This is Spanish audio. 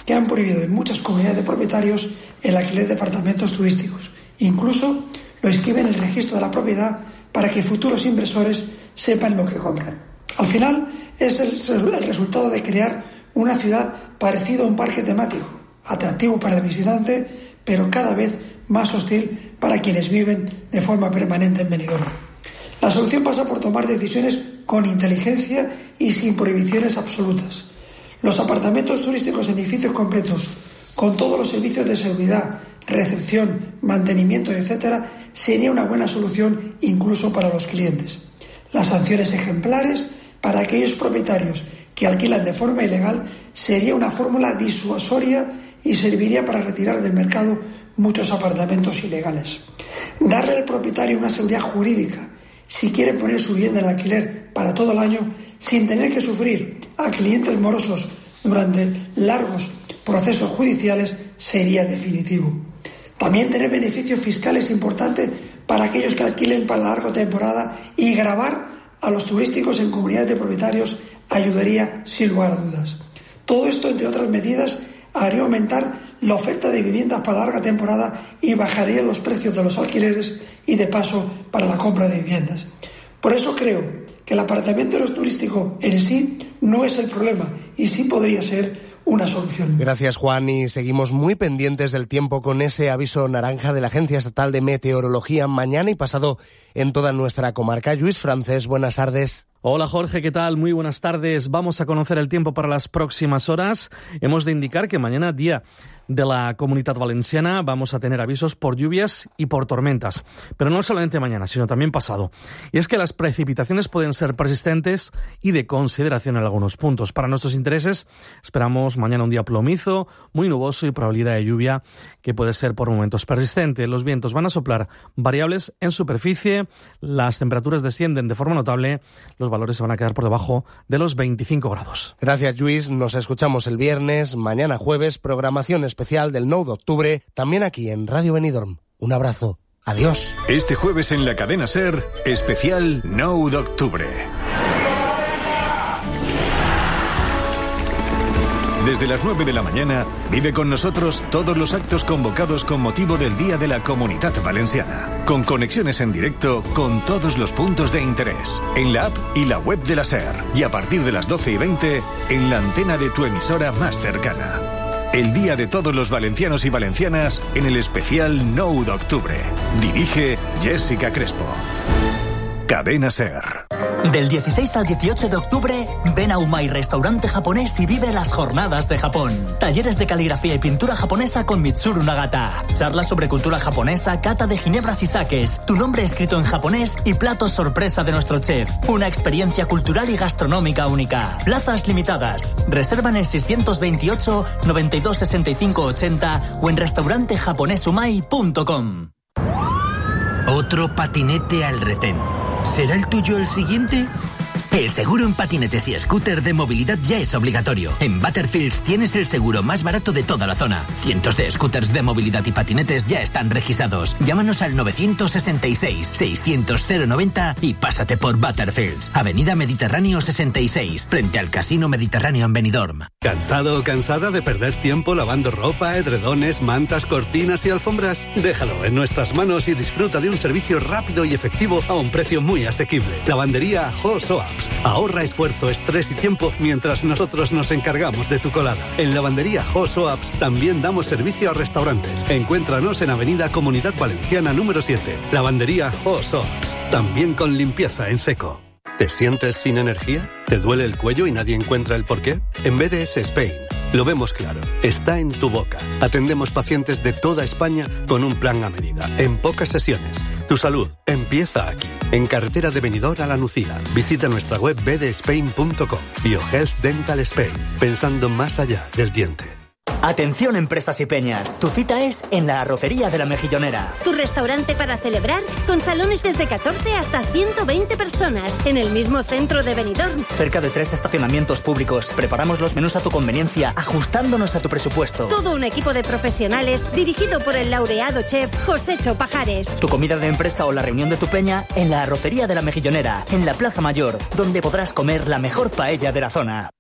que han prohibido en muchas comunidades de propietarios el alquiler de apartamentos turísticos. Incluso lo inscriben en el registro de la propiedad para que futuros inversores sepan lo que compran. Al final es el resultado de crear una ciudad parecida a un parque temático, atractivo para el visitante, pero cada vez más hostil para quienes viven de forma permanente en Benidorm. La solución pasa por tomar decisiones con inteligencia y sin prohibiciones absolutas. Los apartamentos turísticos en edificios completos, con todos los servicios de seguridad, recepción, mantenimiento, etc., sería una buena solución incluso para los clientes. Las sanciones ejemplares para aquellos propietarios que alquilan de forma ilegal sería una fórmula disuasoria y serviría para retirar del mercado muchos apartamentos ilegales. Darle al propietario una seguridad jurídica si quiere poner su vivienda en alquiler para todo el año sin tener que sufrir a clientes morosos durante largos procesos judiciales sería definitivo. También tener beneficios fiscales importantes para aquellos que alquilen para larga temporada y gravar a los turísticos en comunidades de propietarios ayudaría sin lugar a dudas. Todo esto, entre otras medidas, haría aumentar la oferta de viviendas para larga temporada y bajaría los precios de los alquileres y de paso para la compra de viviendas. Por eso creo que el apartamento turístico en sí no es el problema y sí podría ser una solución. Gracias, Juan, y seguimos muy pendientes del tiempo con ese aviso naranja de la Agencia Estatal de Meteorología mañana y pasado en toda nuestra comarca. Lluís Francés, buenas tardes. Hola Jorge, ¿qué tal? Muy buenas tardes. Vamos a conocer el tiempo para las próximas horas. Hemos de indicar que mañana, día de la Comunidad Valenciana, vamos a tener avisos por lluvias y por tormentas. Pero no solamente mañana, sino también pasado. Y es que las precipitaciones pueden ser persistentes y de consideración en algunos puntos. Para nuestros intereses, esperamos mañana un día plomizo, muy nuboso y probabilidad de lluvia que puede ser por momentos persistente. Los vientos van a soplar variables en superficie, las temperaturas descienden de forma notable, los valores se van a quedar por debajo de los 25 grados. Gracias, Lluís. Nos escuchamos el viernes, mañana jueves, programación especial del 9 de octubre, también aquí en Radio Benidorm. Un abrazo. Adiós. Este jueves en la cadena SER, especial 9 de octubre. Desde las 9 de la mañana, vive con nosotros todos los actos convocados con motivo del Día de la Comunidad Valenciana. Con conexiones en directo con todos los puntos de interés. En la app y la web de la SER. Y a partir de las 12:20, en la antena de tu emisora más cercana. El Día de todos los valencianos y valencianas en el especial 9 de octubre. Dirige Jessica Crespo. Cadena SER. Del 16 al 18 de octubre, ven a Umai Restaurante Japonés y vive las jornadas de Japón. Talleres de caligrafía y pintura japonesa con Mitsuru Nagata. Charlas sobre cultura japonesa, cata de ginebras y sakes, tu nombre escrito en japonés y platos sorpresa de nuestro chef. Una experiencia cultural y gastronómica única. Plazas limitadas. Reserva en el 628 92 65 80 o en restaurantejaponesumai.com. Otro patinete al retén. ¿Será el tuyo el siguiente? El seguro en patinetes y scooter de movilidad ya es obligatorio. En Butterfields tienes el seguro más barato de toda la zona. Cientos de scooters de movilidad y patinetes ya están registrados. Llámanos al 966-600-090 y pásate por Butterfields. Avenida Mediterráneo 66, frente al Casino Mediterráneo en Benidorm. ¿Cansado o cansada de perder tiempo lavando ropa, edredones, mantas, cortinas y alfombras? Déjalo en nuestras manos y disfruta de un servicio rápido y efectivo a un precio muy asequible. Lavandería Ho-Soaps. Ahorra esfuerzo, estrés y tiempo mientras nosotros nos encargamos de tu colada. En Lavandería Ho-Soaps también damos servicio a restaurantes. Encuéntranos en Avenida Comunidad Valenciana número 7. Lavandería Ho-Soaps. También con limpieza en seco. ¿Te sientes sin energía? ¿Te duele el cuello y nadie encuentra el porqué? En BDS Spain lo vemos claro. Está en tu boca. Atendemos pacientes de toda España con un plan a medida, en pocas sesiones. Tu salud empieza aquí. En carretera de Benidorm a La Nucía. Visita nuestra web bdspain.com. BioHealth Dental Spain. Pensando más allá del diente. Atención empresas y peñas, tu cita es en la Arrocería de la Mejillonera. Tu restaurante para celebrar con salones desde 14 hasta 120 personas en el mismo centro de Benidorm. Cerca de 3 estacionamientos públicos, preparamos los menús a tu conveniencia, ajustándonos a tu presupuesto. Todo un equipo de profesionales dirigido por el laureado chef Josécho Pajares. Tu comida de empresa o la reunión de tu peña en la Arrocería de la Mejillonera, en la Plaza Mayor, donde podrás comer la mejor paella de la zona.